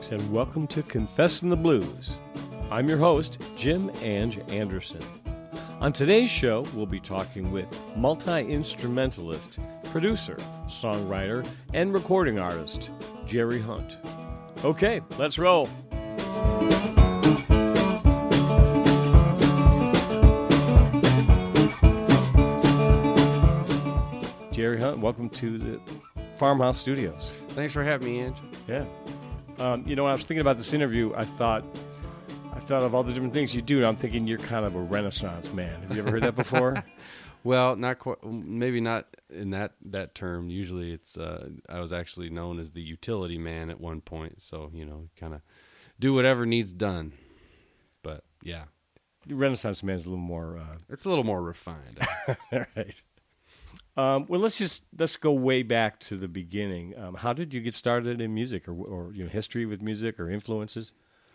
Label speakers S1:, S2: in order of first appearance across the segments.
S1: Greetings and welcome to Confessing the Blues. I'm your host, Jim Ange Anderson. On today's show, we'll be talking with multi-instrumentalist, producer, songwriter, and recording artist, Jerry Hunt. Okay, let's roll. Jerry Hunt, welcome to the Farmhouse Studios.
S2: Thanks for having me, Ange.
S1: Yeah. When I was thinking about this interview, I thought of all the different things you do, and I'm thinking you're kind of a Renaissance man. Have you ever heard that before?
S2: Well, not quite. Maybe not in that term. Usually, it's I was actually known as the utility man at one point. So kind of do whatever needs done. But yeah,
S1: The Renaissance man is a little more.
S2: It's a little more refined.
S1: All right. Well, let's go way back to the beginning. How did you get started in music, or history with music, or influences?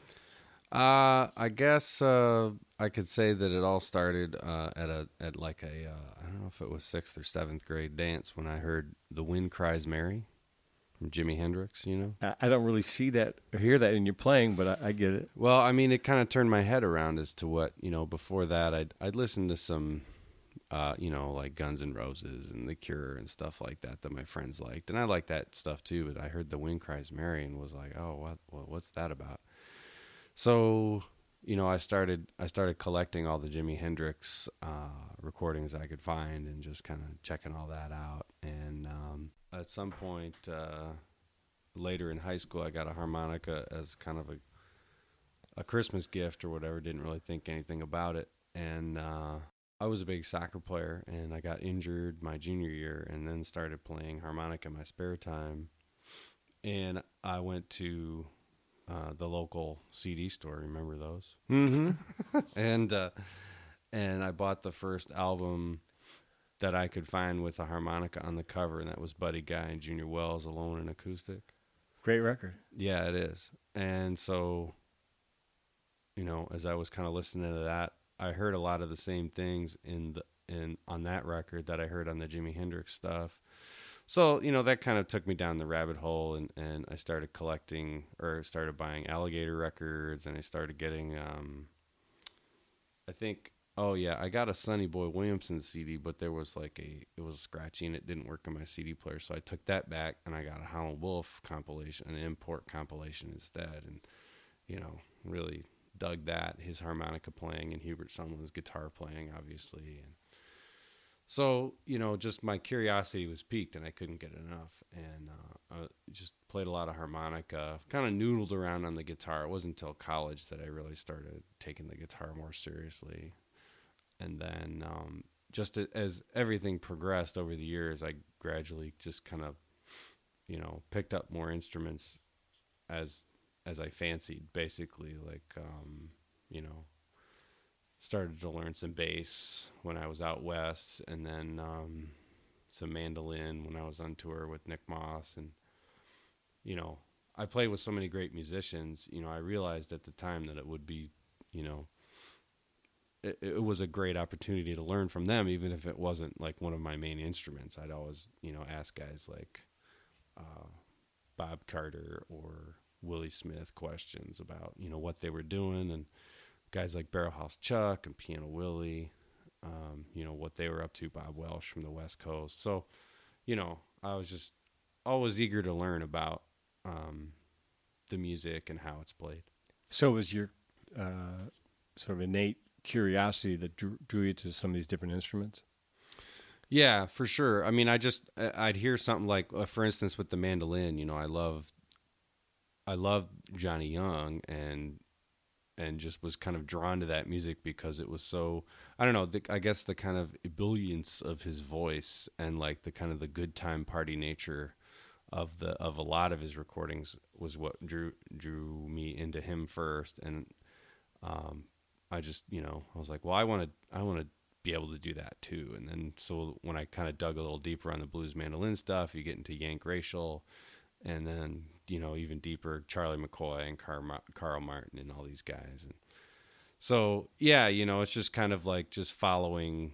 S2: I guess I could say that it all started at like a I don't know if it was 6th or 7th grade dance when I heard "The Wind Cries Mary" from Jimi Hendrix.
S1: I don't really see that or hear that in your playing, but I get it.
S2: Well, I mean, it kind of turned my head around as to what before that I'd listened to some. Like Guns N' Roses and The Cure and stuff like that my friends liked. And I liked that stuff too, but I heard "The Wind Cries Mary" and was like, oh, what's that about? So, I started collecting all the Jimi Hendrix recordings I could find and just kind of checking all that out. And at some point later in high school, I got a harmonica as kind of a Christmas gift or whatever. Didn't really think anything about it. And I was a big soccer player, and I got injured my junior year and then started playing harmonica in my spare time. And I went to the local CD store. Remember those?
S1: Mm-hmm.
S2: and I bought the first album that I could find with a harmonica on the cover, and that was Buddy Guy and Junior Wells, Alone and Acoustic.
S1: Great record.
S2: Yeah, it is. And so, as I was kind of listening to that, I heard a lot of the same things on that record that I heard on the Jimi Hendrix stuff. So, that kind of took me down the rabbit hole, and I started collecting or started buying Alligator records, and I started getting, I got a Sonny Boy Williamson CD, but there was it was scratchy and it didn't work on my CD player. So I took that back and I got a Howlin' Wolf compilation, an import compilation instead. And, really dug that, his harmonica playing and Hubert Sumlin's guitar playing, obviously. And so, just my curiosity was piqued and I couldn't get enough. And I just played a lot of harmonica, kind of noodled around on the guitar. It wasn't until college that I really started taking the guitar more seriously. And then just as everything progressed over the years, I gradually just kind of, picked up more instruments as I fancied, basically, started to learn some bass when I was out west, and then some mandolin when I was on tour with Nick Moss. And, I played with so many great musicians, I realized at the time that it would be, it was a great opportunity to learn from them, even if it wasn't like one of my main instruments. I'd always, ask guys like Bob Carter or Willie Smith questions about, what they were doing, and guys like Barrelhouse Chuck and Piano Willie, what they were up to, Bob Welsh from the West Coast. So, I was just always eager to learn about the music and how it's played.
S1: So it was your sort of innate curiosity that drew you to some of these different instruments?
S2: Yeah, for sure. I mean, I'd hear something like, for instance, with the mandolin, I loved Johnny Young and just was kind of drawn to that music because it was so, I don't know, I guess the kind of ebullience of his voice and like the kind of the good time party nature of a lot of his recordings was what drew me into him first. And I just, I was like, well, I want to be able to do that too. And then so when I kind of dug a little deeper on the blues mandolin stuff, you get into Yank Rachel, and then, even deeper, Charlie McCoy and Carl Martin and all these guys. And so, yeah, it's just kind of like just following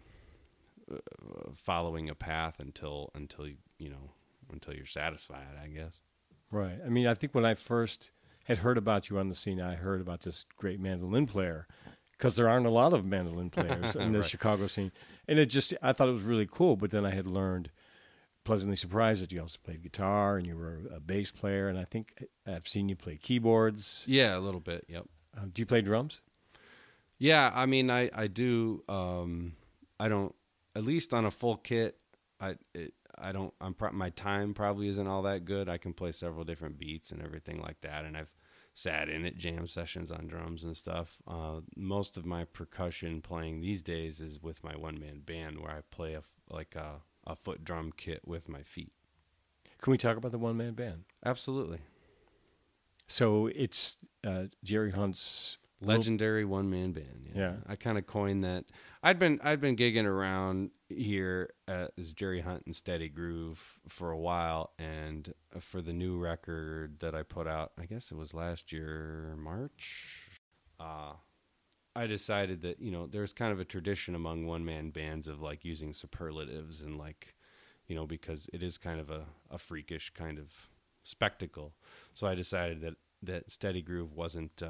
S2: a path until you're satisfied, I guess.
S1: Right. I mean, I think when I first had heard about you on the scene. I heard about this great mandolin player because there aren't a lot of mandolin players in the
S2: Right.
S1: Chicago scene. And I thought it was really cool, but then I had learned, pleasantly surprised, that you also played guitar and you were a bass player. And I think I've seen you play keyboards.
S2: Yeah, a little bit. Yep.
S1: Do you play drums?
S2: Yeah, I mean, I do. I don't. At least on a full kit, I don't. My time probably isn't all that good. I can play several different beats and everything like that, and I've sat in at jam sessions on drums and stuff. Most of my percussion playing these days is with my one-man band, where I play a foot drum kit with my feet.
S1: Can we talk about the one-man band?
S2: Absolutely.
S1: So it's Jerry Hunt's
S2: Legendary one-man band.
S1: Yeah.
S2: I kind of coined that. I'd been gigging around here as Jerry Hunt and Steady Groove for a while, and for the new record that I put out, I guess it was last year, March, I decided that, there's kind of a tradition among one-man bands of like using superlatives and like, because it is kind of a freakish kind of spectacle. So I decided that Steady Groove wasn't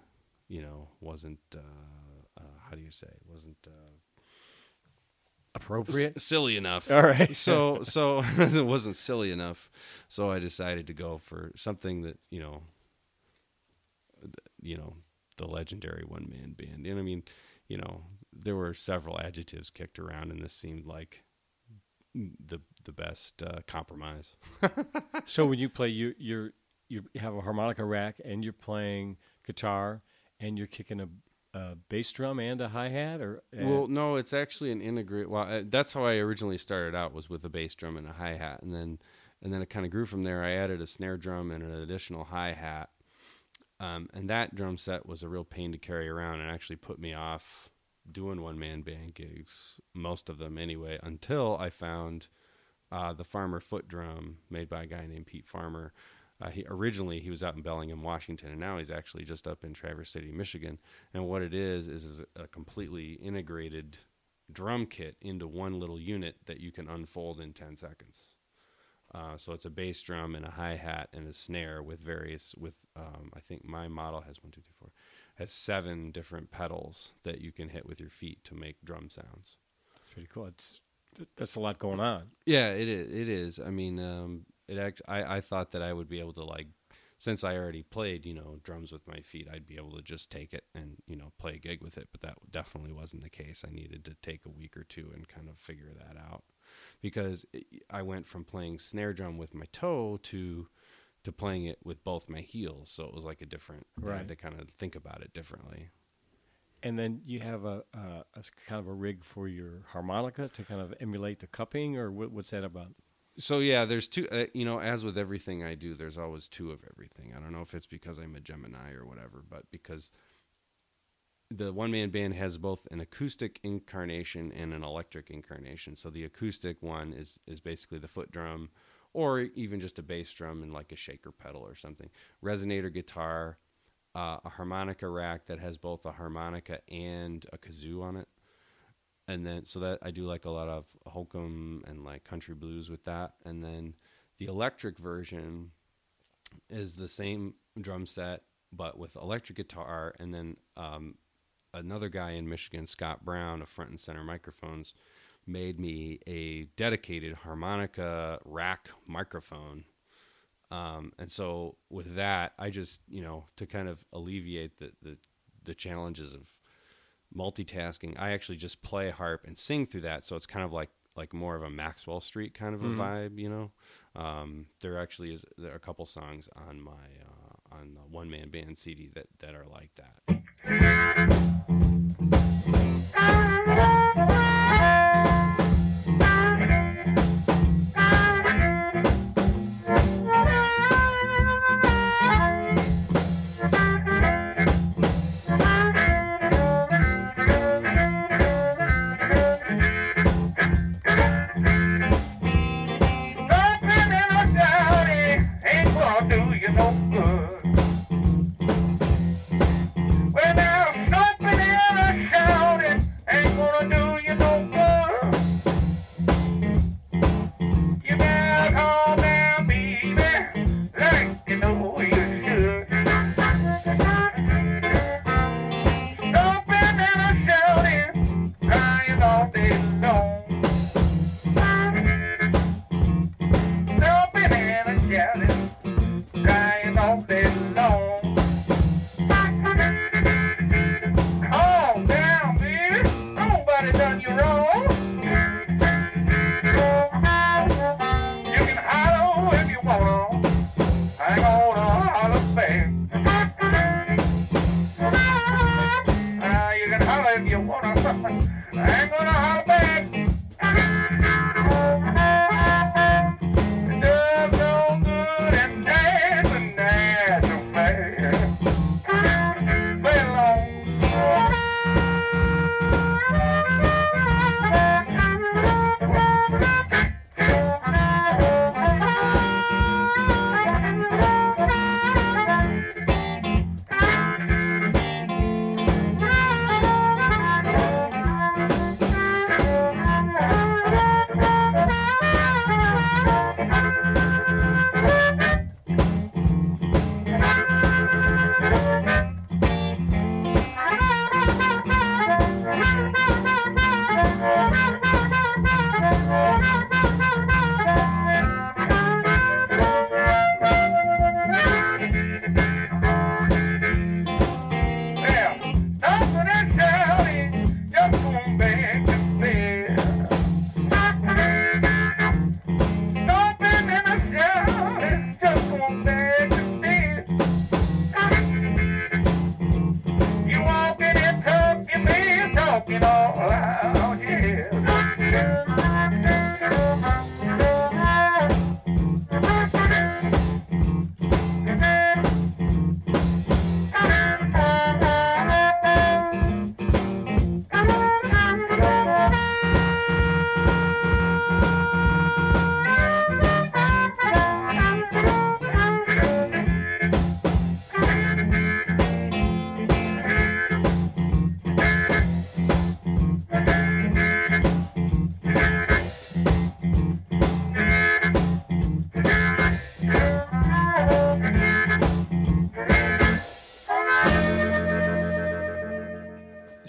S2: how do you say? It wasn't
S1: appropriate,
S2: silly enough.
S1: All right.
S2: So it wasn't silly enough. So I decided to go for something that the legendary one man band. And I mean, there were several adjectives kicked around, and this seemed like the best compromise.
S1: So when you play, you have a harmonica rack, and you're playing guitar, and you're kicking a bass drum and a hi-hat, or
S2: well, no, it's actually an integrate. Well, that's how I originally started out, was with a bass drum and a hi-hat, and then it kind of grew from there. I added a snare drum and an additional hi-hat, and that drum set was a real pain to carry around, and actually put me off doing one-man band gigs, most of them anyway, until I found the Farmer foot drum made by a guy named Pete Farmer. Originally he was out in Bellingham, Washington, and now he's actually just up in Traverse City, Michigan. And what it is a completely integrated drum kit into one little unit that you can unfold in 10 seconds. So it's a bass drum and a hi-hat and a snare with I think my model has 7 different pedals that you can hit with your feet to make drum sounds.
S1: That's pretty cool. That's a lot going on.
S2: Yeah, it is. I mean, I thought that I would be able to, like, since I already played, drums with my feet, I'd be able to just take it and, play a gig with it. But that definitely wasn't the case. I needed to take a week or two and kind of figure that out, because I went from playing snare drum with my toe to playing it with both my heels. So it was like a different,
S1: right.
S2: I had to kind of think about it differently.
S1: And then you have a kind of a rig for your harmonica to kind of emulate the cupping, or what's that about? So
S2: yeah, there's 2, as with everything I do, there's always 2 of everything. I don't know if it's because I'm a Gemini or whatever, but because the one-man band has both an acoustic incarnation and an electric incarnation. So the acoustic one is basically the foot drum, or even just a bass drum and like a shaker pedal or something. Resonator guitar, a harmonica rack that has both a harmonica and a kazoo on it. And then, so that I do like a lot of hokum and like country blues with that. And then the electric version is the same drum set, but with electric guitar. And then another guy in Michigan, Scott Brown of Front and Center Microphones, made me a dedicated harmonica rack microphone. And so with that, I just, to kind of alleviate the challenges of multitasking, I actually just play harp and sing through that. So it's kind of like more of a Maxwell Street kind of a vibe, There actually there are a couple songs on my on the one man band CD that are like that.
S3: Well, now, stop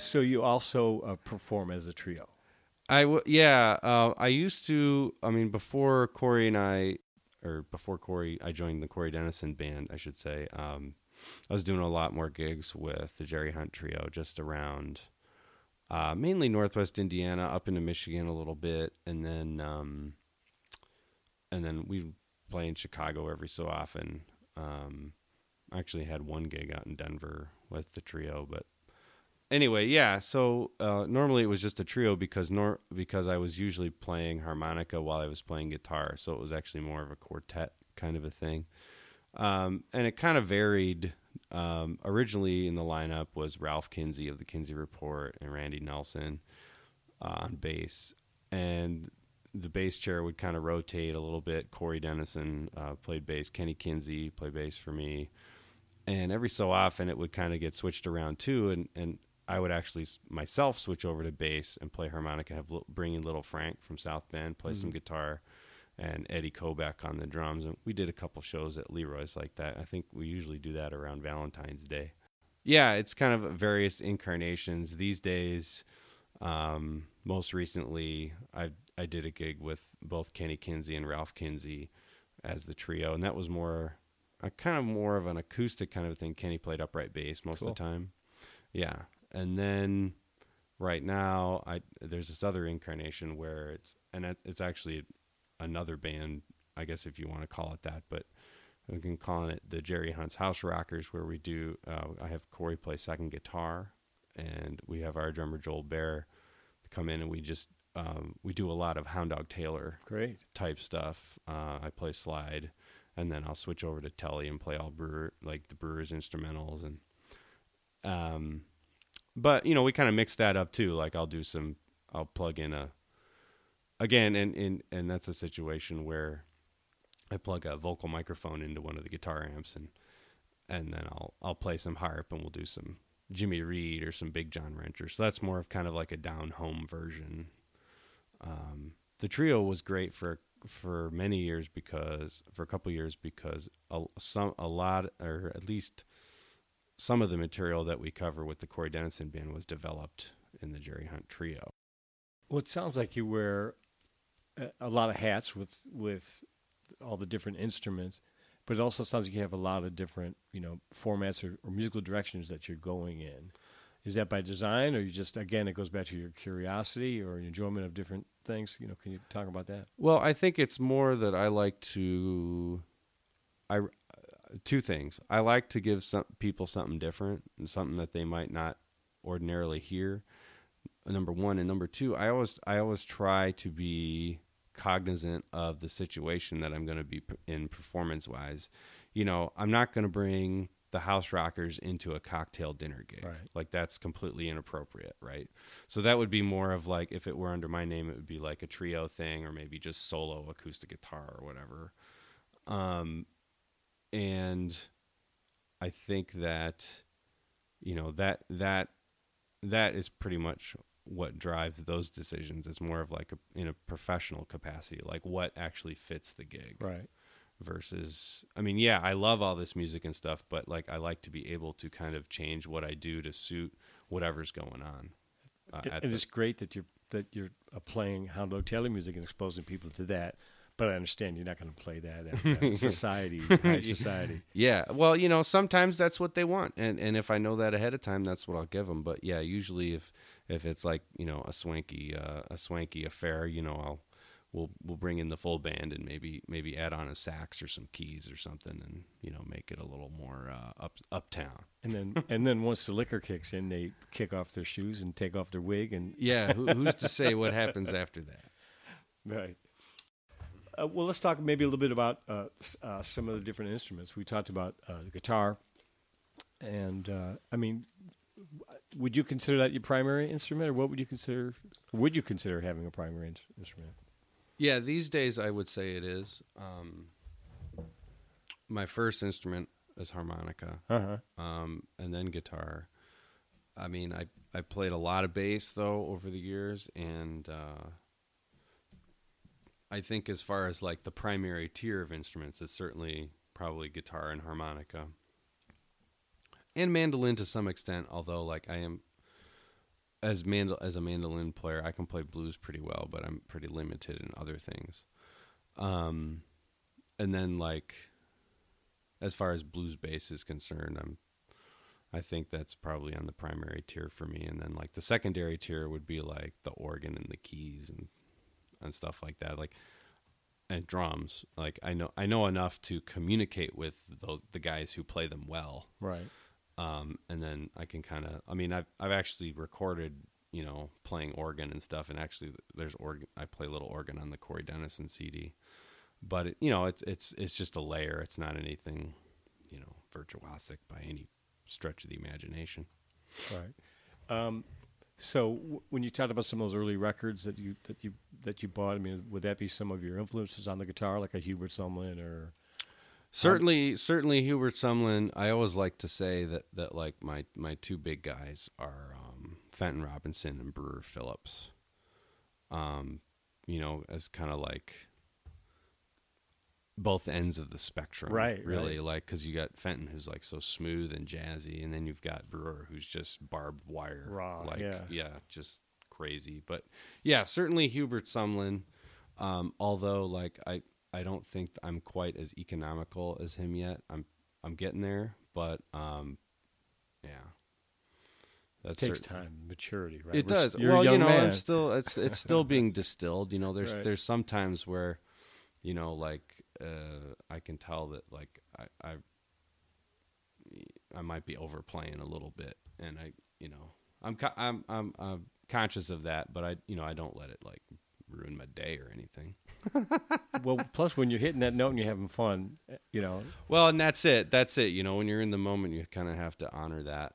S1: So you also perform as a trio.
S2: I used to. I mean, before Corey, I joined the Corey Dennison band, I should say. I was doing a lot more gigs with the Jerry Hunt Trio, just around mainly Northwest Indiana, up into Michigan a little bit, and then we play in Chicago every so often. I actually had one gig out in Denver with the trio, but anyway, yeah. So normally it was just a trio because I was usually playing harmonica while I was playing guitar, so it was actually more of a quartet kind of a thing. And it kind of varied. Originally in the lineup was Ralph Kinsey of the Kinsey Report and Randy Nelson on bass, and the bass chair would kind of rotate a little bit. Corey Dennison played bass. Kenny Kinsey played bass for me. And every so often it would kind of get switched around too. And I would actually myself switch over to bass and play harmonica, bring in Little Frank from South Bend, play some guitar, and Eddie Kobeck on the drums. And we did a couple shows at Leroy's like that. I think we usually do that around Valentine's Day. Yeah, it's kind of various incarnations. These days, most recently, I did a gig with both Kenny Kinsey and Ralph Kinsey as the trio, and that was more of an acoustic kind of thing. Kenny played upright bass most of the time. Yeah. And then right now there's this other incarnation where it's actually another band, I guess, if you want to call it that, but we can call it the Jerry Hunt's House Rockers, where we do, I have Corey play second guitar, and we have our drummer Joel Bear come in, and we just, we do a lot of Hound Dog Taylor type stuff. I play slide, and then I'll switch over to Telly and play all the Brewers instrumentals. And, but we kind of mix that up too. Like I'll plug in and that's a situation where I plug a vocal microphone into one of the guitar amps, and then I'll play some harp, and we'll do some Jimmy Reed or some Big John Wrencher. So that's more of kind of like a down home version. The trio was great for many years for a couple years because a lot, or at least some of the material that we cover with the Corey Dennison band was developed in the Jerry Hunt Trio.
S1: Well, it sounds like you wear a lot of hats with all the different instruments, but it also sounds like you have a lot of different, formats or musical directions that you're going in. Is that by design, or you just, again, it goes back to your curiosity or your enjoyment of different things? Can you talk about that?
S2: Well, I think it's more that I like to, two things. I like to give some people something different and something that they might not ordinarily hear. Number one, and number two, I always try to be cognizant of the situation that I'm going to be in performance-wise. I'm not going to bring the House Rockers into a cocktail dinner gig.
S1: Right.
S2: Like, that's completely inappropriate, right? So that would be more of like, if it were under my name, it would be like a trio thing, or maybe just solo acoustic guitar or whatever. And I think that, that is pretty much what drives those decisions. It's more of like in a professional capacity, like what actually fits the gig.
S1: Right.
S2: Versus, I love all this music and stuff, but like I like to be able to kind of change what I do to suit whatever's going on.
S1: It's great that you're playing Hound Dog Taylor music and exposing people to that. But I understand you're not going to play that at society, high society.
S2: Yeah, well, sometimes that's what they want, and if I know that ahead of time, that's what I'll give them. But yeah, usually if it's like a swanky affair, we'll bring in the full band and maybe add on a sax or some keys or something, and make it a little more uptown.
S1: And then once the liquor kicks in, they kick off their shoes and take off their wig, and
S2: yeah, who's to say what happens after that?
S1: Right. Well, let's talk maybe a little bit about some of the different instruments. We talked about the guitar, and would you consider that your primary instrument, or what would you consider? Would you consider having a primary instrument?
S2: Yeah, these days I would say it is. My first instrument is harmonica, and then guitar. I played a lot of bass though over the years, and I think as far as like the primary tier of instruments, it's certainly probably guitar and harmonica, and mandolin to some extent. Although like as a mandolin player, I can play blues pretty well, but I'm pretty limited in other things. And then like, as far as blues bass is concerned, I think that's probably on the primary tier for me. And then like the secondary tier would be like the organ and the keys and stuff like that. Like, and drums. Like I know enough to communicate with the guys who play them well.
S1: Right.
S2: And then I can kind of, I mean, I've actually recorded, playing organ and stuff. And actually there's organ, I play a little organ on the Corey Dennison CD, but it's just a layer. It's not anything, virtuosic by any stretch of the imagination.
S1: Right. So when you talked about some of those early records that you bought, I mean, would that be some of your influences on the guitar, like a Hubert Sumlin or?
S2: Certainly Hubert Sumlin. I always like to say that like my two big guys are Fenton Robinson and Brewer Phillips. As kind of like both ends of the spectrum,
S1: right?
S2: Really,
S1: right.
S2: like because you got Fenton who's like so smooth and jazzy, and then you've got Brewer who's just barbed wire,
S1: raw,
S2: like
S1: yeah,
S2: just crazy. But yeah, certainly Hubert Sumlin. Although like I don't think I'm quite as economical as him yet. I'm getting there, but yeah.
S1: That takes time, maturity, right?
S2: It does.
S1: You're a young man.
S2: I'm still it's still being distilled.
S1: Right.
S2: There's some times where, like I can tell that like I might be overplaying a little bit, and I'm conscious of that, but I don't let it like ruin my day or anything.
S1: Well, plus when you're hitting that note and you're having fun,
S2: Well, and that's it. When you're in the moment, you kind of have to honor that,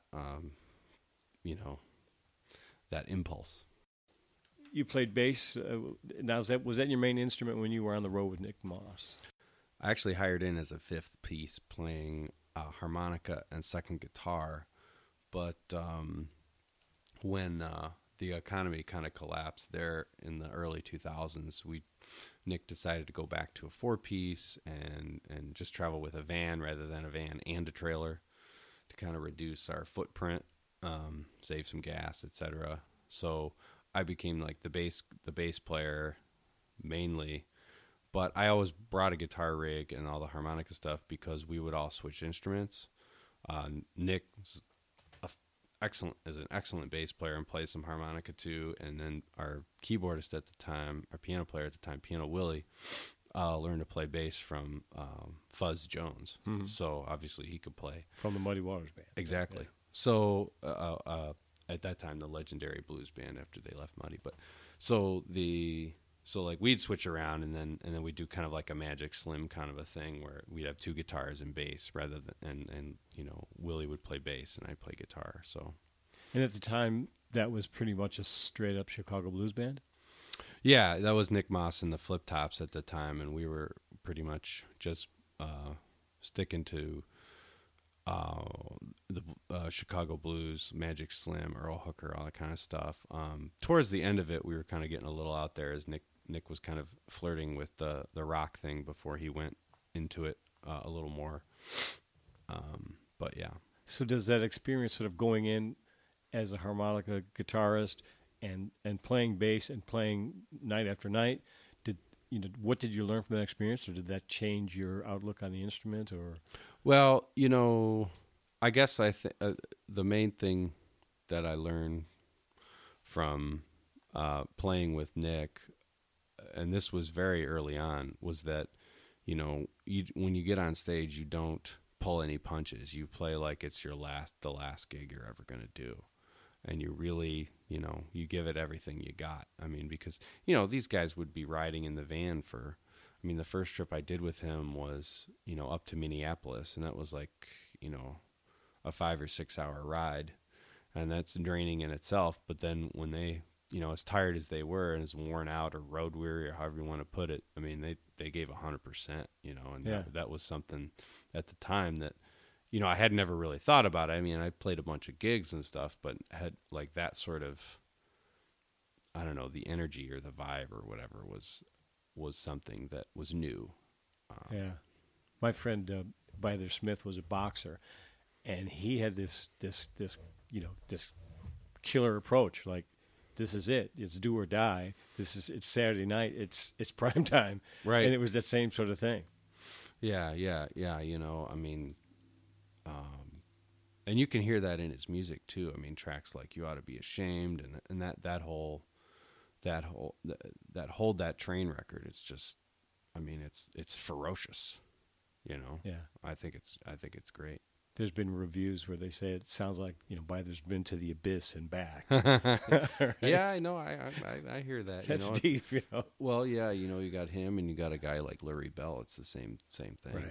S2: that impulse.
S1: You played bass. Now, was that your main instrument when you were on the road with Nick Moss?
S2: I actually hired in as a fifth piece, playing harmonica and second guitar. But when the economy kind of collapsed there in the early 2000s, Nick decided to go back to a four-piece and just travel with a van rather than a van and a trailer to kind of reduce our footprint, save some gas, etc. So I became like the bass player mainly, but I always brought a guitar rig and all the harmonica stuff because we would all switch instruments. Nick is an excellent bass player and plays some harmonica too, and then our keyboardist at the time, our piano player at the time, Piano Willie, learned to play bass from Fuzz Jones. Mm-hmm. So obviously he could play
S1: from the Muddy Waters band.
S2: Exactly. Yeah. So at that time, the legendary blues band after they left Muddy, but so like we'd switch around and then we'd do kind of like a Magic Slim kind of a thing where we'd have two guitars and bass rather than and Willie would play bass and I'd play guitar. So,
S1: and at the time that was pretty much a straight up Chicago blues band.
S2: Yeah, that was Nick Moss and the Flip Tops at the time, and we were pretty much just sticking to the Chicago blues, Magic Slim, Earl Hooker, all that kind of stuff. Towards the end of it, we were kind of getting a little out there as Nick was kind of flirting with the rock thing before he went into it a little more. But yeah.
S1: So does that experience sort of going in as a harmonica guitarist and playing bass and playing night after night, what did you learn from that experience, or did that change your outlook on the instrument? Or
S2: well, I guess the main thing that I learned from playing with Nick, and this was very early on, was that when you get on stage, you don't pull any punches. You play like it's the last gig you're ever going to do, and you really you give it everything you got. I mean, because these guys would be riding in the van for, the first trip I did with him was up to Minneapolis, and that was like a 5 or 6 hour ride, and that's draining in itself. But then when they as tired as they were and as worn out or road weary or however you want to put it, they gave 100%, and
S1: yeah.
S2: that was something at the time that I had never really thought about it. I played a bunch of gigs and stuff, but had like that sort of, I don't know, the energy or the vibe or whatever was something that was new.
S1: Yeah. My friend, Byther Smith, was a boxer, and he had this killer approach. Like, this is it. It's do or die. It's Saturday night. It's prime time.
S2: Right.
S1: And it was that same sort of thing.
S2: Yeah. You know, I mean, and you can hear that in his music too. I mean, tracks like "You Ought to Be Ashamed" and that Hold That Train record. It's just, I mean, it's ferocious. You know.
S1: Yeah.
S2: I think it's great.
S1: There's been reviews where they say it sounds like, Byther's been to the abyss and back.
S2: Right? Yeah, I know. I hear that.
S1: That's
S2: deep.
S1: Well,
S2: yeah, you got him, and you got a guy like Larry Bell. It's the same thing.
S1: Right.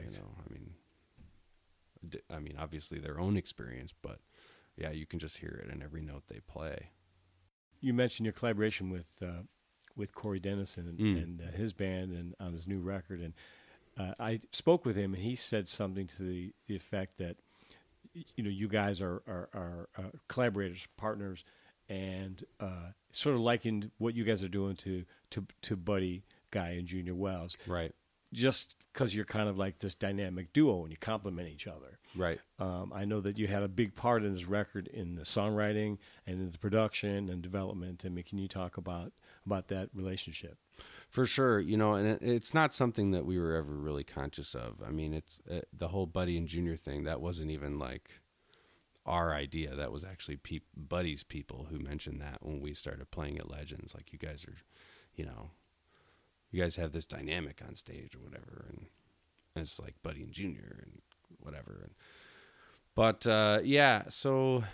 S2: I mean, obviously their own experience, but yeah, you can just hear it in every note they play.
S1: You mentioned your collaboration with Corey Dennison and his band and on his new record, and I spoke with him, and he said something to the effect that, you guys are collaborators, partners, and sort of likened what you guys are doing to Buddy Guy and Junior Wells.
S2: Right.
S1: Just because you're kind of like this dynamic duo and you complement each other.
S2: Right.
S1: I know that you had a big part in this record in the songwriting and in the production and development. I mean, can you talk about that relationship?
S2: For sure, and it's not something that we were ever really conscious of. I mean, it's the whole Buddy and Junior thing. That wasn't even like our idea. That was actually Buddy's people who mentioned that when we started playing at Legends. Like, you guys are, you guys have this dynamic on stage or whatever, and it's like Buddy and Junior and whatever. But yeah, so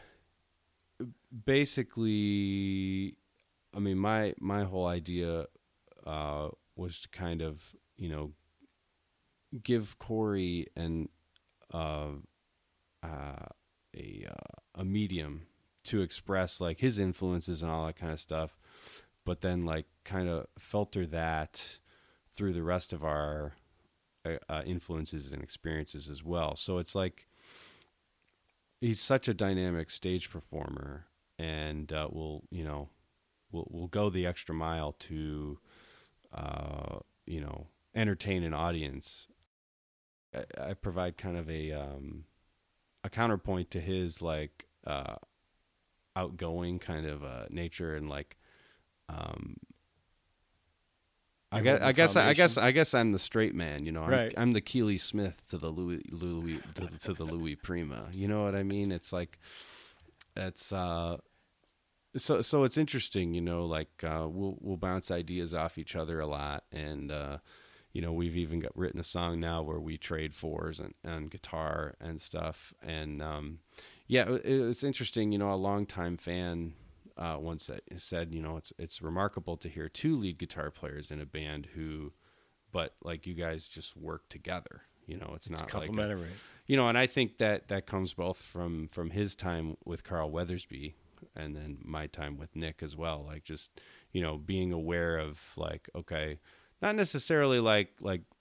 S2: basically, I mean, my whole idea was to kind of, give Corey a medium to express like his influences and all that kind of stuff, but then like kind of filter that through the rest of our influences and experiences as well. So it's like he's such a dynamic stage performer, and we'll go the extra mile to entertain an audience. I provide kind of a counterpoint to his like outgoing kind of nature, and like I guess I'm the straight man,
S1: Right.
S2: I'm the Keely Smith to the Louis to the Louis Prima. You know what I mean? It's like it's so it's interesting, like we'll bounce ideas off each other a lot, and we've even written a song now where we trade fours and guitar and stuff, and it's interesting. A longtime fan once said, it's remarkable to hear two lead guitar players in a band but like you guys just work together. It's not
S1: complementary.
S2: And I think that comes both from his time with Carl Weathersby and then my time with Nick as well. Like just, being aware of like, okay, not necessarily like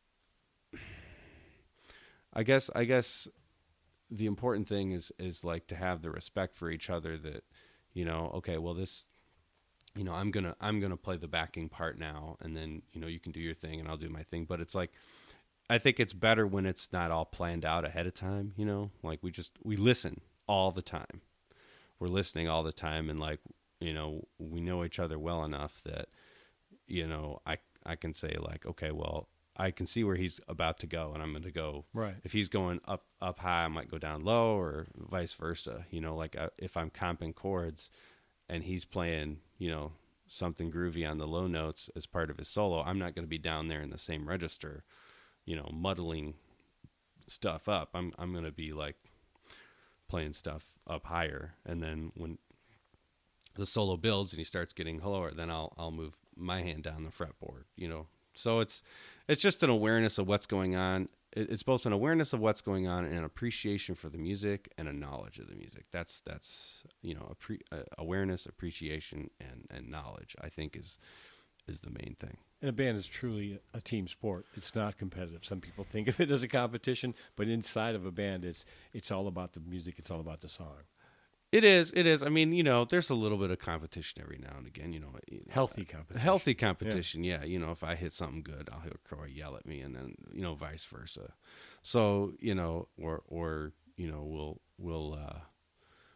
S2: I guess the important thing is like to have the respect for each other that, okay, well this, I'm gonna play the backing part now, and then you can do your thing and I'll do my thing. But it's like, I think it's better when it's not all planned out ahead of time. Like we listen all the time. We're listening all the time, and like we know each other well enough that I can say like, okay, well, I can see where he's about to go, and I'm going to go.
S1: Right.
S2: If he's going up high, I might go down low, or vice versa. Like if I'm comping chords, and he's playing, something groovy on the low notes as part of his solo, I'm not going to be down there in the same register, muddling stuff up. I'm going to be like playing stuff up higher, and then when the solo builds and he starts getting lower, then I'll move my hand down the fretboard. So it's just an awareness of what's going on. It's both an awareness of what's going on and an appreciation for the music and a knowledge of the music. That's awareness, appreciation, and knowledge, I think is the main thing.
S1: And a band is truly a team sport. It's not competitive. Some people think of it as a competition, but inside of a band, it's all about the music. It's all about the song.
S2: It is. I mean, there's a little bit of competition every now and again,
S1: Healthy competition.
S2: Healthy competition, yeah. If I hit something good, I'll hear Corey yell at me, and then, vice versa. So, or we'll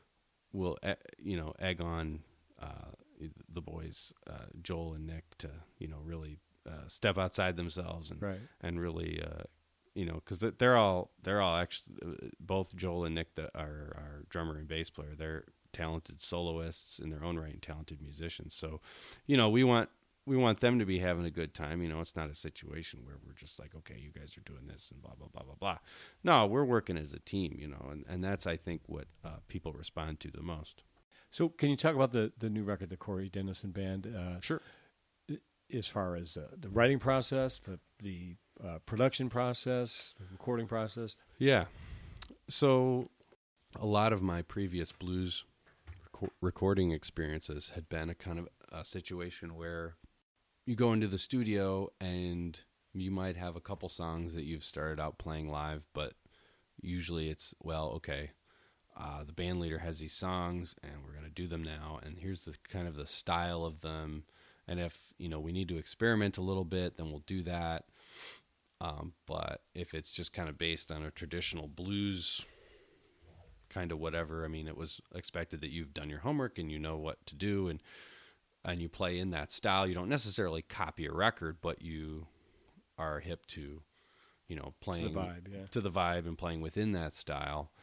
S2: egg on the boys, Joel and Nick, to really step outside themselves and really because they're all actually, both Joel and Nick, that are our drummer and bass player, they're talented soloists in their own right and talented musicians. So we want them to be having a good time. It's not a situation where we're just like, okay, you guys are doing this and blah, blah, blah, blah, blah. No, we're working as a team, and that's, I think, what people respond to the most.
S1: So can you talk about the new record, the Corey Dennison Band?
S2: Sure.
S1: As far as the writing process, the production process, the recording process?
S2: Yeah. So a lot of my previous blues recording experiences had been a kind of a situation where you go into the studio and you might have a couple songs that you've started out playing live, but usually it's, the band leader has these songs and we're going to do them now, and here's the kind of the style of them, and if we need to experiment a little bit, then we'll do that. But if it's just kind of based on a traditional blues kind of whatever, it was expected that you've done your homework and you know what to do, and you play in that style. You don't necessarily copy a record, but you are hip to, playing to the vibe and playing within that style.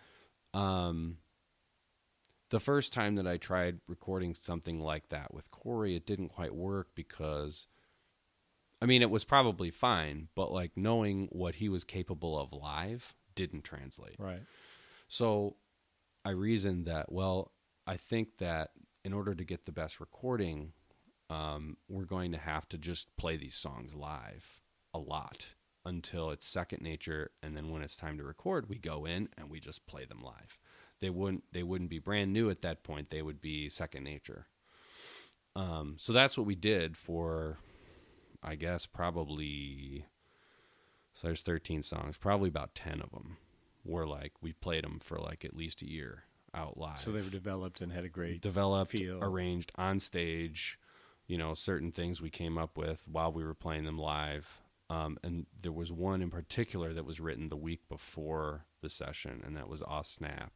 S2: The first time that I tried recording something like that with Corey, it didn't quite work because, it was probably fine, but knowing what he was capable of live didn't translate.
S1: Right.
S2: So I reasoned that, I think that in order to get the best recording, we're going to have to just play these songs live a lot until it's second nature, and then when it's time to record, we go in and we just play them live. They wouldn't be brand new at that point. They would be second nature. So that's what we did for, I guess, probably, so there's 13 songs, probably about 10 of them were we played them for at least a year out live.
S1: So they were developed and had a great
S2: feel. Arranged on stage, certain things we came up with while we were playing them live. And there was one in particular that was written the week before the session, and that was Aw Snap,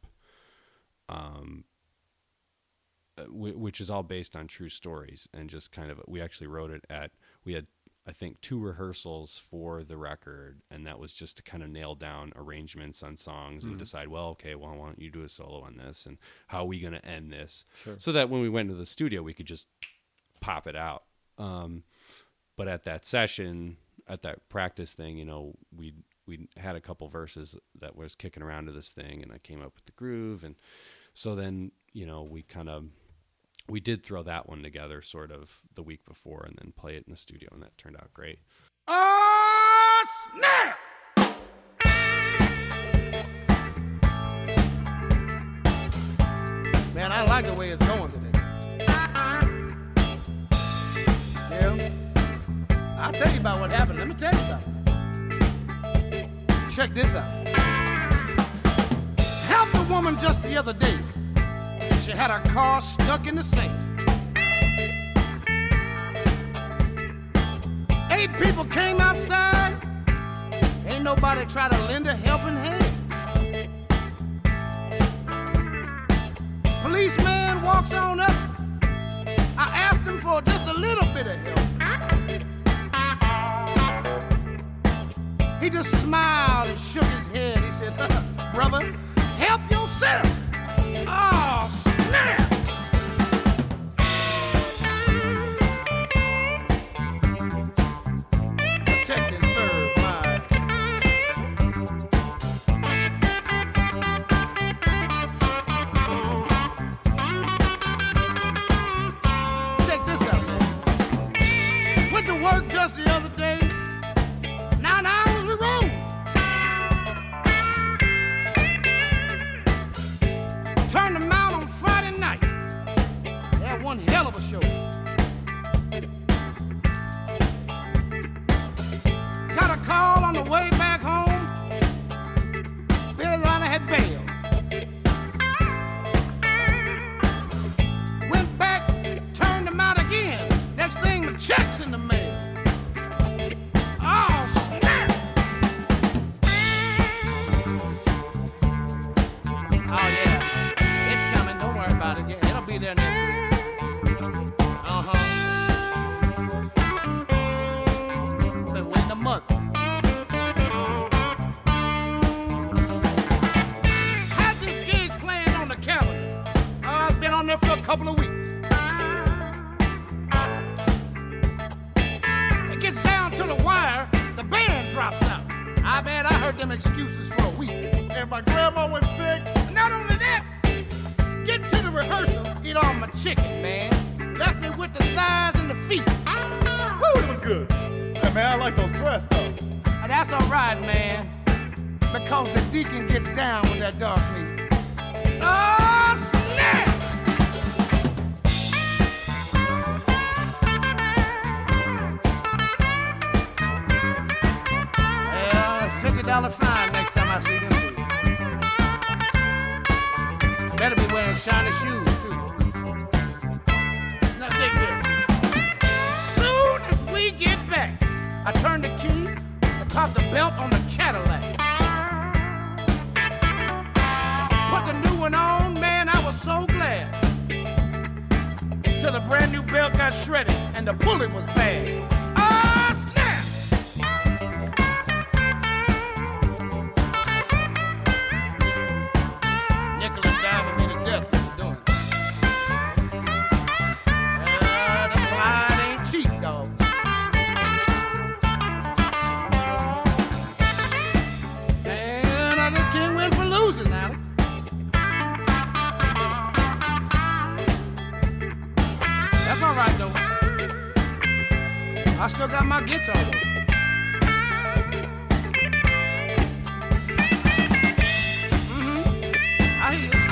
S2: which is all based on true stories, and just kind of, we actually wrote it we had, I think, 2 rehearsals for the record, and that was just to kind of nail down arrangements on songs and decide, why don't you do a solo on this, and how are we going to end this?
S1: Sure.
S2: So that when we went to the studio, we could just pop it out. But at that session, at that practice thing, we had a couple verses that was kicking around to this thing, and I came up with the groove, and so then, we did throw that one together sort of the week before and then play it in the studio, and that turned out great.
S3: Oh, snap! Man, I like the way it's going today. Yeah. I'll tell you about what happened. Let me tell you about it. Check this out. Helped a woman just the other day. She had her car stuck in the sand. 8 people came outside. Ain't nobody try to lend a helping hand. Policeman walks on up. I asked him for just a little bit of help. He just smiled and shook his head. He said, brother, help yourself. Oh, snap! Protect and serve lives. Check this out, man. Went to work just the other day. 9 hours we rode. Turned them out on Friday night. They had one hell of a show. Got a call on the way back home. Bill Ronnie had bailed. Went back, turned them out again. Next thing, the check's in the mail. Oh, snap! Oh, yeah. It's coming. Don't worry about it. been on there for a couple of weeks. It gets down to the wire, the band drops out. I heard them excuses for a week.
S4: And my grandma was sick.
S3: Not only that, get to the rehearsal, eat all my chicken, man. Left me with the thighs and the feet.
S4: Woo, it was good. Hey, man, I like those breasts, though.
S3: That's all right, man. Because the deacon gets down with that dark meat. Oh, snap! $50 fine next time I see them dudes. Better be wearing shiny shoes, too. Now dig this. Soon as we get back, I turn the key and pop the belt on the Cadillac. Put the new one on, man, I was so glad. Till the brand new belt got shredded and the pulley was bad. Ah, snap! I still got my guitar though. I hear you.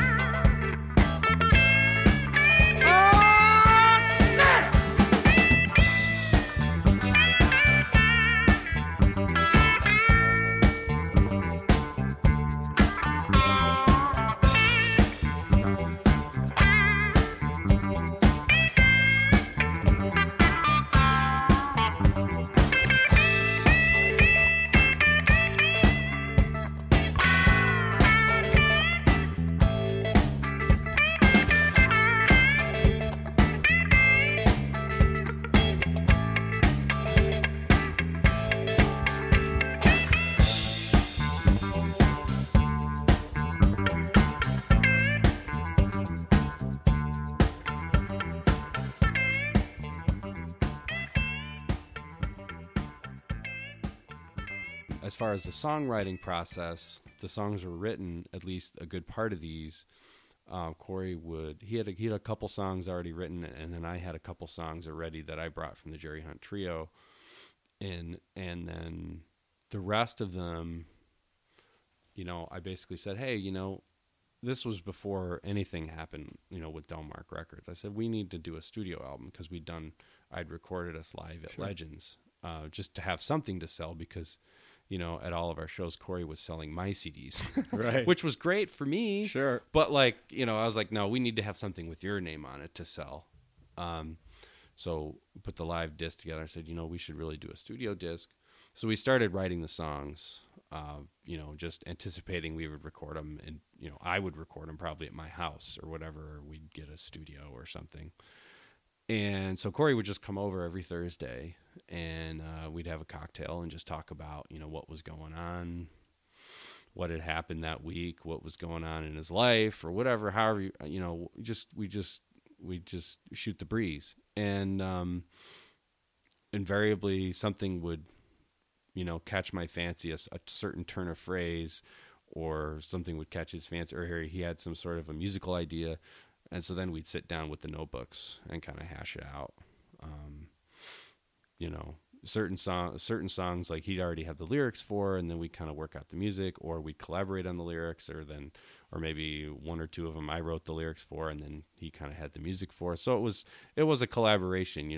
S2: As far as the songwriting process, the songs were written, at least a good part of these. Corey he had a couple songs already written, and then I had a couple songs already that I brought from the Jerry Hunt Trio, and then the rest of them, I basically said, hey, this was before anything happened, with Delmark Records. I said, we need to do a studio album because I'd recorded us live at Legends, just to have something to sell because, at all of our shows, Corey was selling my CDs,
S1: right?
S2: Which was great for me.
S1: Sure.
S2: But I was like, no, we need to have something with your name on it to sell. So put the live disc together. I said, we should really do a studio disc. So we started writing the songs, just anticipating we would record them, and, I would record them probably at my house or whatever, or we'd get a studio or something. And so Corey would just come over every Thursday, and we'd have a cocktail and just talk about, what was going on, what had happened that week, what was going on in his life, or whatever. However, we just shoot the breeze, and invariably something would, catch my fancy, a certain turn of phrase, or something would catch his fancy, or he had some sort of a musical idea. And so then we'd sit down with the notebooks and kind of hash it out. Certain songs like he'd already have the lyrics for, and then we'd kind of work out the music, or we'd collaborate on the lyrics, or maybe one or two of them I wrote the lyrics for, and then he kind of had the music for. So it was a collaboration.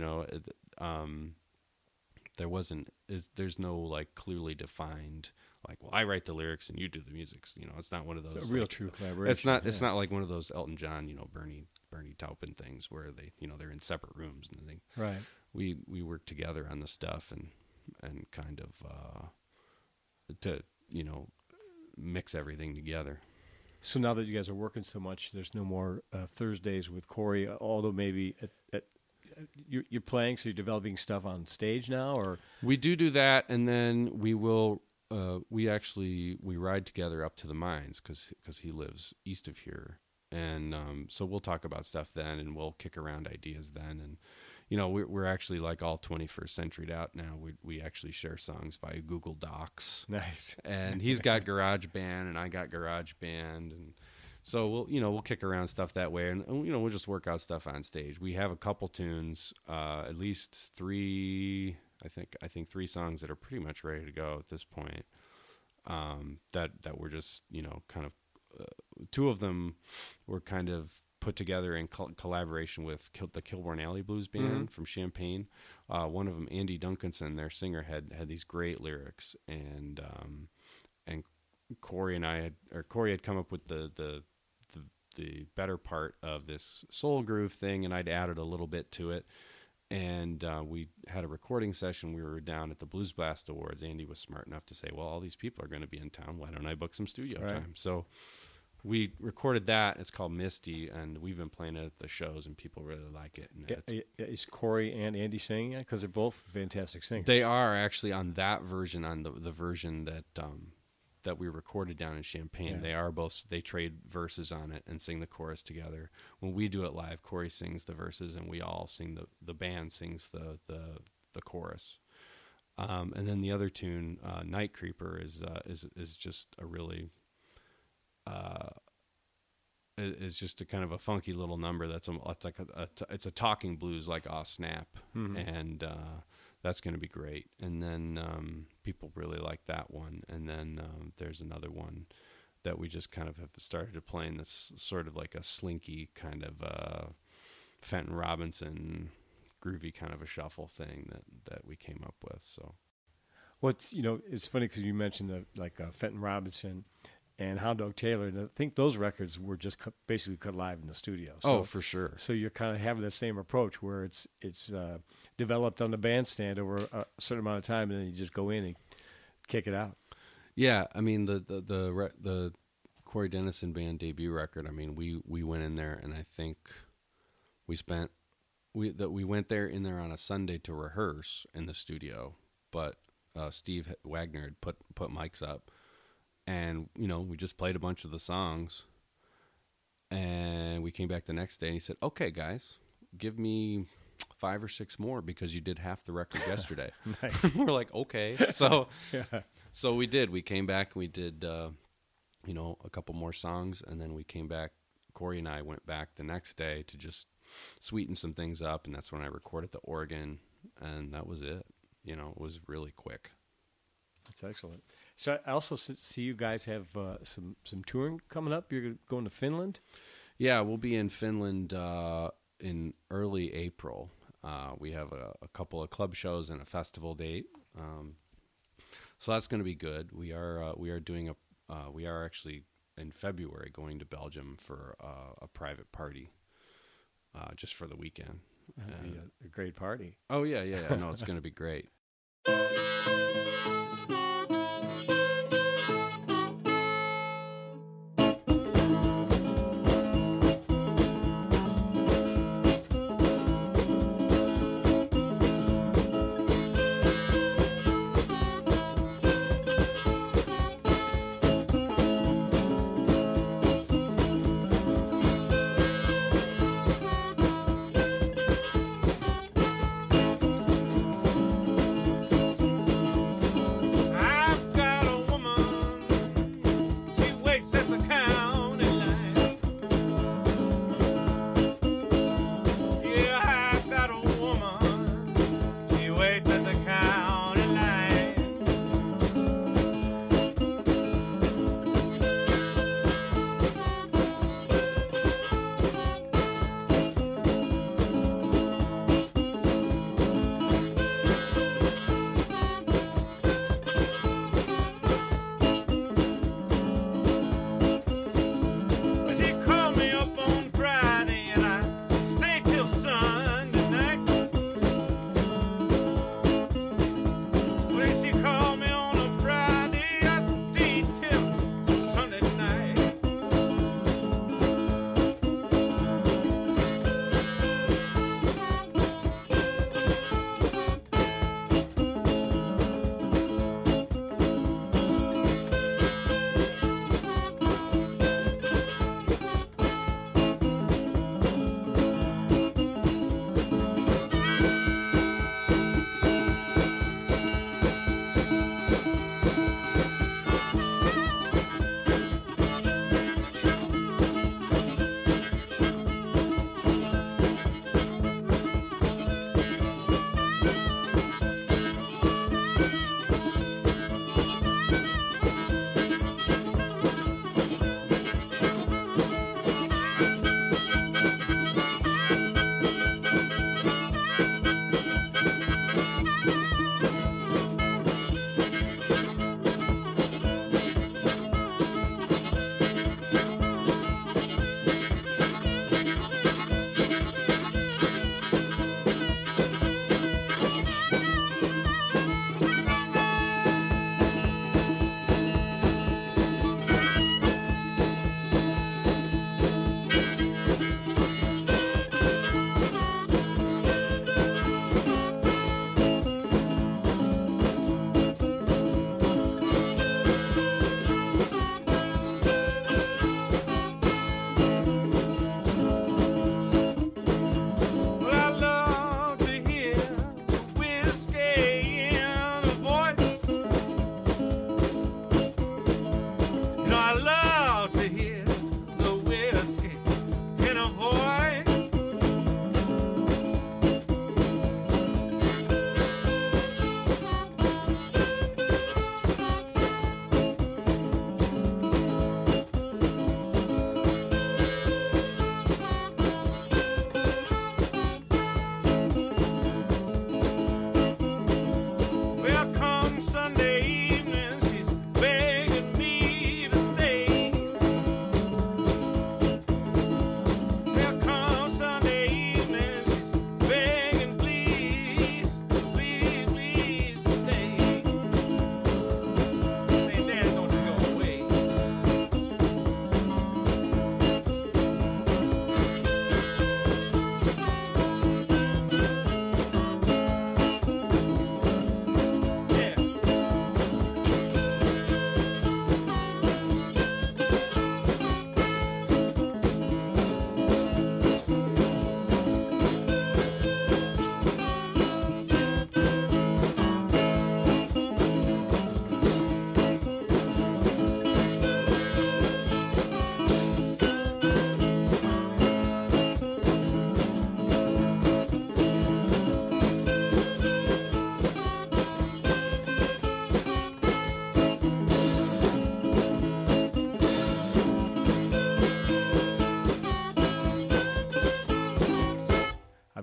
S2: There's no like clearly defined, like, well, I write the lyrics and you do the music. It's not one of those.
S1: It's a real true collaboration.
S2: It's not like one of those Elton John, Bernie Taupin things where they, they're in separate rooms and they.
S1: Right.
S2: We work together on the stuff and kind of to mix everything together.
S1: So now that you guys are working so much, there's no more Thursdays with Corey. Although maybe you're playing, so you're developing stuff on stage now, or
S2: we do that, and then we will. We ride together up to the mines because he lives east of here, And so we'll talk about stuff then, and we'll kick around ideas then. And you know, we're actually like all 21st century'd out now. We actually share songs via Google Docs.
S1: Nice.
S2: And he's got GarageBand, and I got GarageBand, and so we'll kick around stuff that way, and we'll just work out stuff on stage. We have a couple tunes, at least three. I think 3 songs that are pretty much ready to go at this point. That we're just kind of 2 of them were kind of put together in collaboration with the Kilbourne Alley Blues Band from Champaign. One of them, Andy Duncanson, their singer, had these great lyrics, and Corey had come up with the better part of this soul groove thing, and I'd added a little bit to it. And we had a recording session. We were down at the Blues Blast Awards. Andy was smart enough to say, well, all these people are going to be in town. Why don't I book some studio time? So we recorded that. It's called Misty, and we've been playing it at the shows, and people really like it. And
S1: is Corey and Andy singing it? Because they're both fantastic singers.
S2: They are actually on that version, on the version that we recorded down in Champaign. Yeah. They trade verses on it and sing the chorus together. When we do it live, Corey sings the verses, and we all sing the band sings the chorus. And then the other tune, Night Creeper, is just a really is just a kind of a funky little number. It's a talking blues, like Aw Snap, and that's going to be great. And then people really like that one. And then there's another one that we just kind of have started to play in this sort of like a slinky kind of Fenton Robinson groovy kind of a shuffle thing that we came up with. So
S1: it's funny because you mentioned Fenton Robinson and Hound Dog Taylor, and I think those records were just basically cut live in the studio. So,
S2: for sure.
S1: So you're kind of having the same approach where it's developed on the bandstand over a certain amount of time, and then you just go in and kick it out. Yeah,
S2: I mean the Corey Dennison Band debut record. I mean we went in there, and I think we went in there on a Sunday to rehearse in the studio, but Steve Wagner had put mics up. And, we just played a bunch of the songs, and we came back the next day, and he said, okay, guys, give me 5 or 6 more because you did half the record yesterday.
S1: Nice.
S2: We're like, okay. So we did. We came back, and we did, a couple more songs, and then we came back. Corey and I went back the next day to just sweeten some things up, and that's when I recorded the organ, and that was it. It was really quick.
S1: That's excellent. So I also see you guys have some touring coming up. You're going to Finland?
S2: Yeah, we'll be in Finland in early April. We have a couple of club shows and a festival date. So that's going to be good. We are doing we are actually in February going to Belgium for a private party just for the weekend.
S1: That'd be a great party.
S2: Oh, yeah. No, it's going to be great.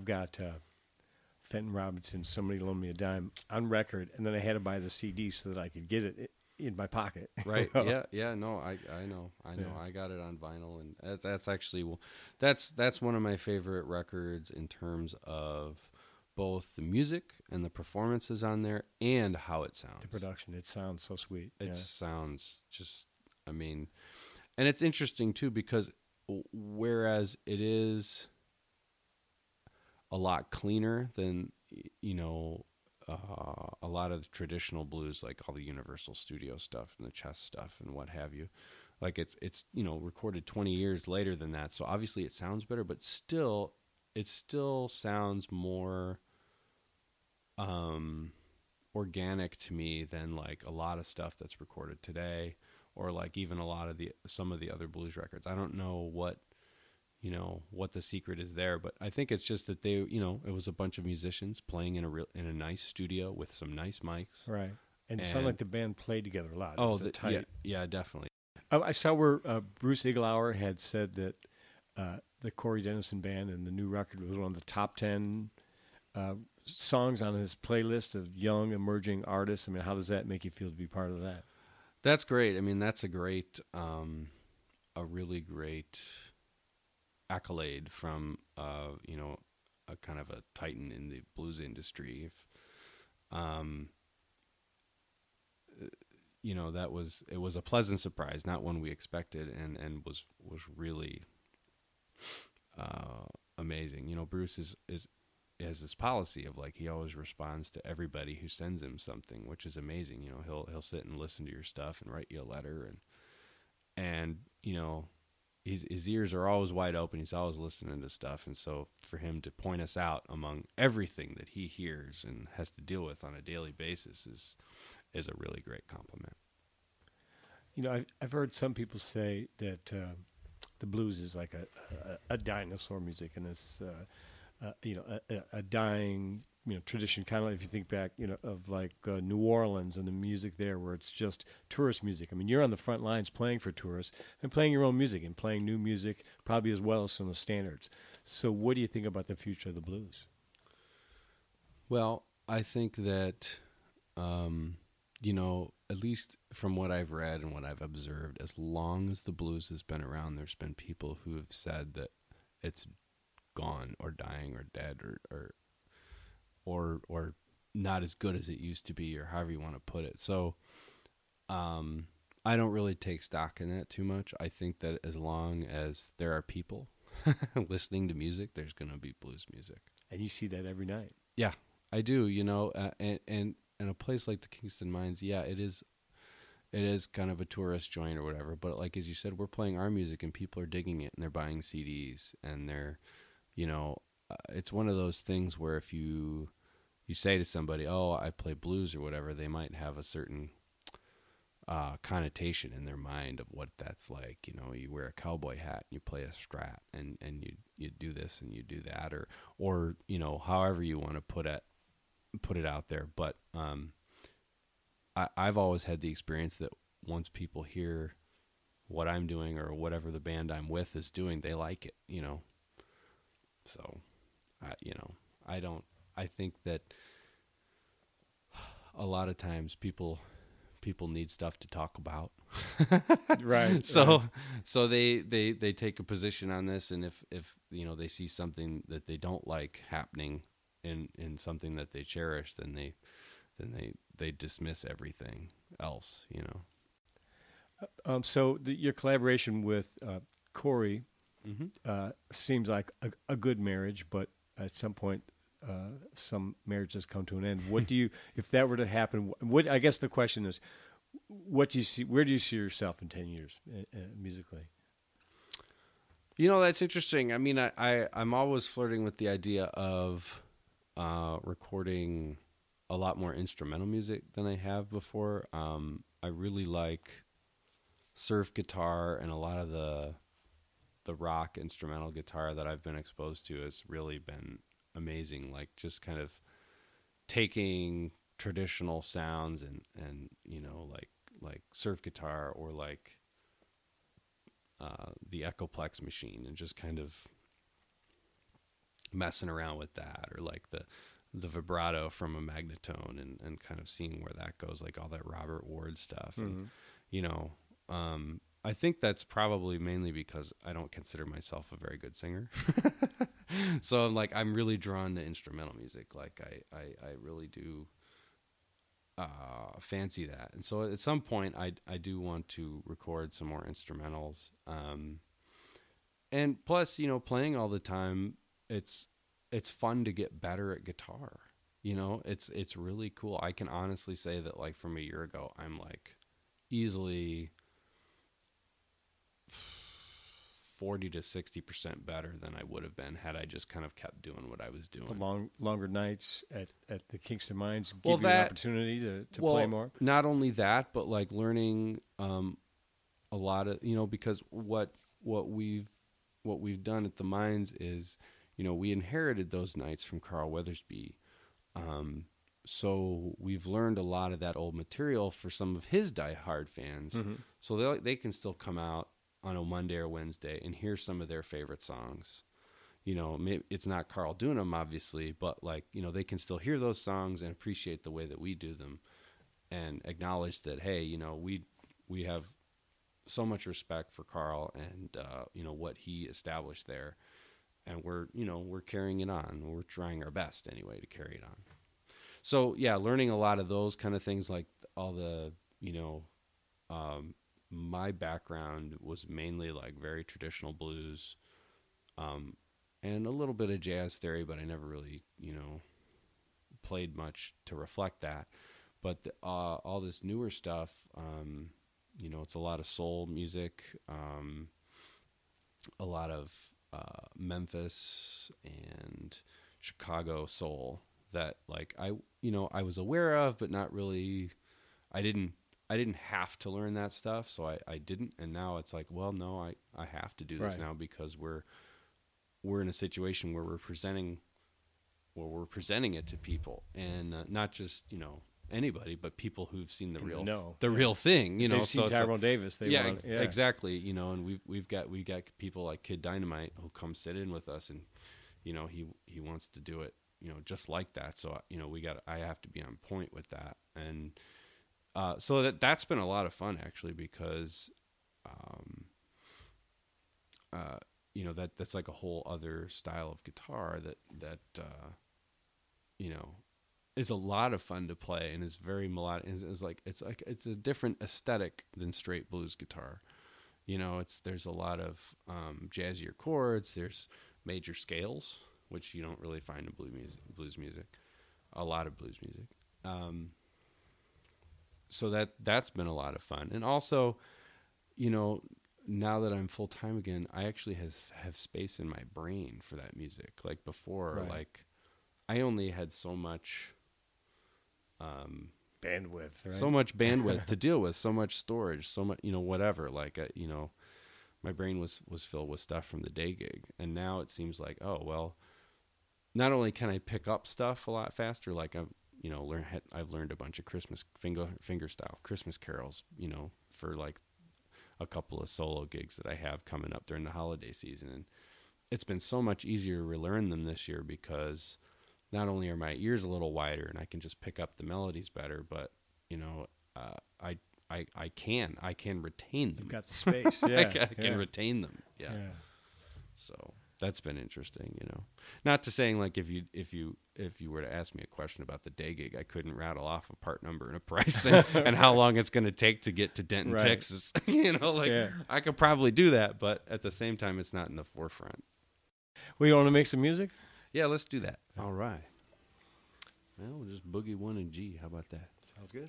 S1: got Fenton Robinson, Somebody Loaned Me a Dime on record, and then I had to buy the CD so that I could get it in my pocket.
S2: Right. Yeah. No, I know.
S1: Yeah.
S2: I got it on vinyl, and that's actually that's one of my favorite records in terms of both the music and the performances on there, and how it sounds.
S1: The production, it sounds so sweet.
S2: It sounds just, I mean, and it's interesting too because whereas it is a lot cleaner than a lot of the traditional blues, like all the Universal Studio stuff and the chess stuff and what have you. Like it's recorded 20 years later than that, so obviously it sounds better, but still, it still sounds more organic to me than like a lot of stuff that's recorded today, or like even a lot of some of the other blues records. I don't know what the secret is there, but I think it's just that it was a bunch of musicians playing in a nice studio with some nice mics.
S1: Right. And it sounded like the band played together a lot.
S2: Yeah, definitely.
S1: I saw where Bruce Iglauer had said that the Corey Dennison Band and the new record was one of the top 10 songs on his playlist of young emerging artists. I mean, how does that make you feel to be part of that?
S2: That's great. I mean, that's a a really great accolade from a kind of a titan in the blues industry. It was a pleasant surprise, not one we expected, and was really amazing. Bruce has this policy of like he always responds to everybody who sends him something, which is amazing. He'll sit and listen to your stuff and write you a letter, and his ears are always wide open. He's always listening to stuff, and so for him to point us out among everything that he hears and has to deal with on a daily basis is a really great compliment.
S1: I've heard some people say that the blues is like a dinosaur music, and it's a dying tradition, kind of like if you think back of like New Orleans and the music there, where it's just tourist music. I mean, you're on the front lines playing for tourists and playing your own music and playing new music, probably as well as some of the standards. So what do you think about the future of the blues?
S2: Well, I think that at least from what I've read and what I've observed, as long as the blues has been around, there's been people who have said that it's gone or dying or dead or not as good as it used to be, or however you want to put it. So I don't really take stock in that too much. I think that as long as there are people listening to music, there's going to be blues music. And
S1: you see that every night.
S2: Yeah, I do, and a place like the Kingston Mines, yeah, it is kind of a tourist joint or whatever, but like as you said, we're playing our music and people are digging it and they're buying CDs and they're, it's one of those things where if you say to somebody, oh, I play blues or whatever, they might have a certain connotation in their mind of what that's like. You wear a cowboy hat and you play a Strat and you do this and you do that, or however you want to put it out there. But I've always had the experience that once people hear what I'm doing or whatever the band I'm with is doing, they like it, So, I think that a lot of times people need stuff to talk about.
S1: Right.
S2: So they take a position on this, and if they see something that they don't like happening in something that they cherish, then they dismiss everything else,
S1: So your collaboration with Corey
S2: mm-hmm.
S1: Seems like a good marriage, but at some point, some marriages come to an end. What do you, if that were to happen? I guess the question is, what do you see? Where do you see yourself in 10 years musically?
S2: That's interesting. I mean, I'm always flirting with the idea of recording a lot more instrumental music than I have before. I really like surf guitar, and a lot of the rock instrumental guitar that I've been exposed to has really been amazing. Like just kind of taking traditional sounds and like surf guitar or like the Echoplex machine, and just kind of messing around with that, or like the vibrato from a magnetone and kind of seeing where that goes, like all that Robert Ward stuff. And, you know, I think that's probably mainly because I don't consider myself a very good singer. So I'm really drawn to instrumental music. Like I really do fancy that. And so at some point I do want to record some more instrumentals. And plus, you know, playing all the time, it's fun to get better at guitar. You know, it's really cool. I can honestly say that, like, from a year ago, I'm like easily 40 to 60% better than I would have been had I just kind of kept doing what I was doing.
S1: The longer nights at the Kingston Mines give
S2: Well,
S1: you an opportunity to play more?
S2: Not only that, but like learning a lot of, you know, because what we've done at the Mines is, you know, we inherited those nights from Carl Weathersby. So we've learned a lot of that old material for some of his diehard fans. So they can still come out on a Monday or Wednesday and hear some of their favorite songs. You know, maybe it's not Carl doing them, obviously, but like, you know, they can still hear those songs and appreciate the way that we do them and acknowledge that, hey, you know, we have so much respect for Carl and, you know, what he established there. And we're carrying it on. We're trying our best anyway to carry it on. So yeah, learning a lot of those kind of things, like all the, you know, my background was mainly like very traditional blues, and a little bit of jazz theory, but I never really, you know, played much to reflect that. But all this newer stuff, you know, it's a lot of soul music, a lot of Memphis and Chicago soul that, like, I was aware of, but not really. I didn't have to learn that stuff, so I didn't. And now it's like, well, no, I have to do this now because we're in a situation where we're presenting it to people, and not just, you know, anybody, but people who've seen the real thing. You know,
S1: they've seen Tyrone Davis.
S2: Exactly. You know, and we've got people like Kid Dynamite who come sit in with us, and, you know, he wants to do it, you know, just like that. So, you know, I have to be on point with that. And so that's been a lot of fun, actually, because, you know, that's like a whole other style of guitar that you know, is a lot of fun to play and is very melodic. It's a different aesthetic than straight blues guitar. You know, there's a lot of jazzier chords. There's major scales, which you don't really find in blues music. A lot of blues music. So that's been a lot of fun. And also, you know, now that I'm full time again, I actually have space in my brain for that music. Like before, like I only had so much
S1: bandwidth, right?
S2: So much bandwidth to deal with, so much storage, so much, you know, whatever. Like, you know, my brain was filled with stuff from the day gig, and now it seems like, oh well, not only can I pick up stuff a lot faster, like I've learned a bunch of Christmas fingerstyle Christmas carols, you know, for like a couple of solo gigs that I have coming up during the holiday season, and it's been so much easier to relearn them this year because not only are my ears a little wider and I can just pick up the melodies better, but, you know, I can retain them.
S1: You've got the space. Yeah,
S2: I can retain them. Yeah. So that's been interesting, you know. Not to saying like if you were to ask me a question about the day gig, I couldn't rattle off a part number and a price and how long it's going to take to get to Denton, Texas. You know, like I could probably do that, but at the same time, it's not in the forefront.
S1: We want to make some music?
S2: Yeah, let's do that. All right. Well, we'll just boogie one in G. How about that?
S1: Sounds good.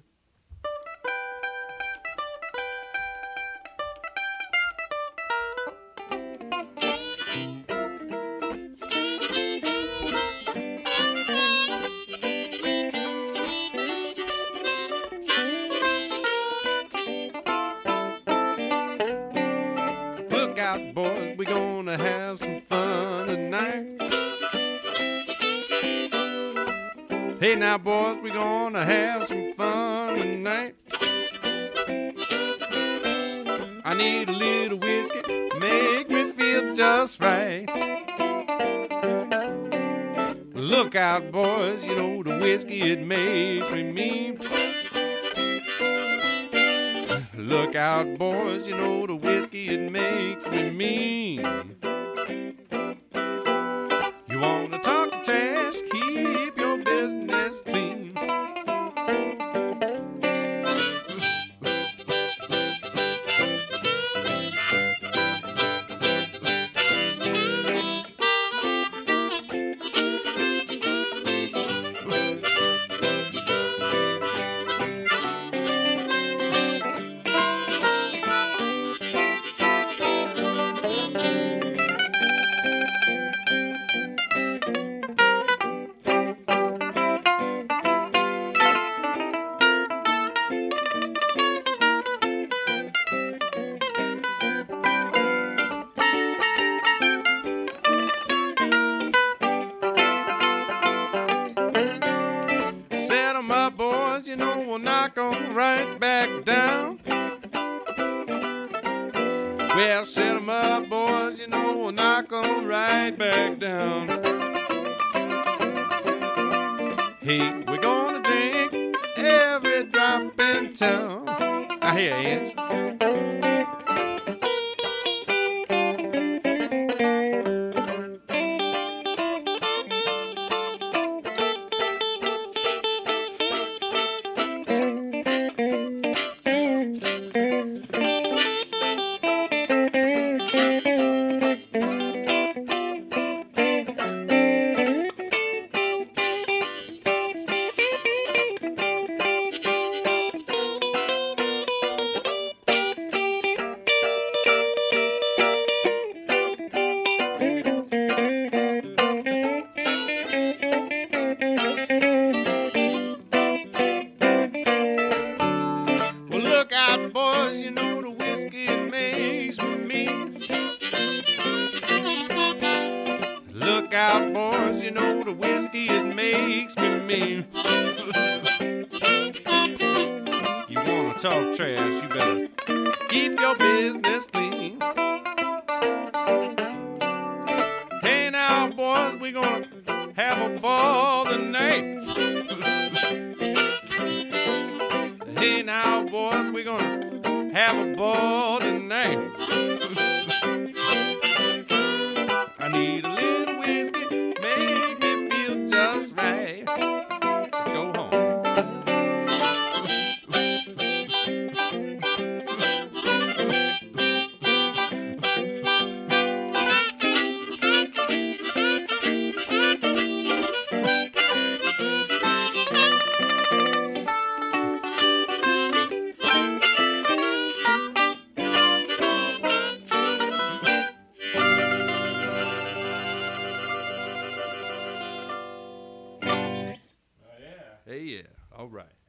S2: Look out, boys, we're gonna have some fun tonight. Hey now, boys, we're gonna have some fun tonight. I need a little whiskey, make me feel just right. Look out, boys, you know the whiskey, it makes me mean. Look out, boys, you know the whiskey, it makes me mean. You wanna talk trash, keep your business clean. Set 'em up, boys, you know we'll knock 'em right back down. Well, set 'em up, boys, you know we'll knock 'em right back down. Hey, we're gonna drink every drop in town. I hear it. Well, look out, boys, you know the whiskey, it makes me mean. Look out, boys, you know the whiskey, it makes me mean. You wanna talk trash, you better keep your business clean. Hey now, boys, we gonna have a ball tonight. Hey now, boys, we're gonna have a ball tonight. I need a little whiskey, make me feel just right. Let's go home. Hey, yeah, all right.